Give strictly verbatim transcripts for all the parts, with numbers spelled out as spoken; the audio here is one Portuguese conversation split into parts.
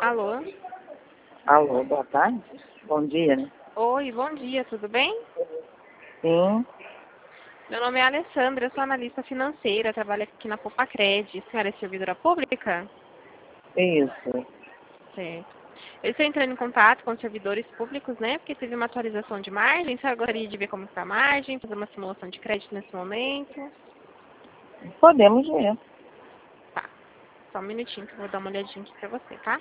Alô? Alô, boa tarde. Bom dia, né? Oi, bom dia, tudo bem? Sim, Meu nome é Alessandra, eu sou analista financeira, trabalho aqui na Popacred. A senhora é servidora pública? isso. Certo. Eu estou entrando em contato com os servidores públicos, né? Porque teve uma atualização de margem. A senhora gostaria de ver como está a margem, fazer uma simulação de crédito nesse momento? Podemos ver. Tá. Só um minutinho que eu vou dar uma olhadinha aqui pra você, tá?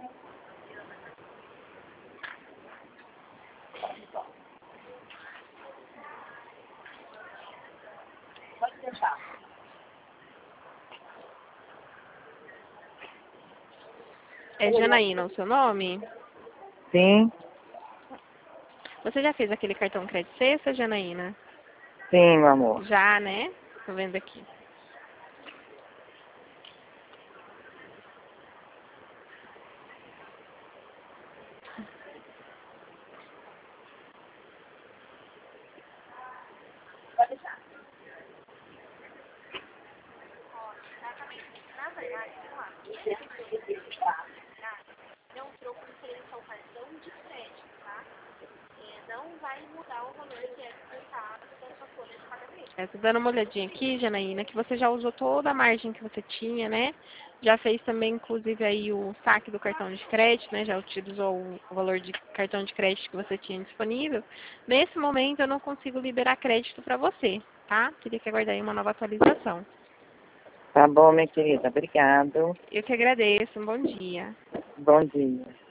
É Janaína o seu nome? Sim, Você já fez aquele cartão Crédito Sexta, Janaína? sim, meu amor. Já, né? Tô vendo aqui. Não troco referente ao cartão de crédito, tá? É, não vai mudar o valor que é descontado da sua folha de pagamento. É, tô dando uma olhadinha aqui, Janaína, que você já usou toda a margem que você tinha, né? Já fez também, inclusive, aí o saque do cartão de crédito, né? Já utilizou o o valor de cartão de crédito que você tinha disponível. Nesse momento, eu não consigo liberar crédito para você, tá? Teria que aguardar aí uma nova atualização. Tá bom, minha querida. Obrigado. Eu que agradeço. Um bom dia. Bom dia.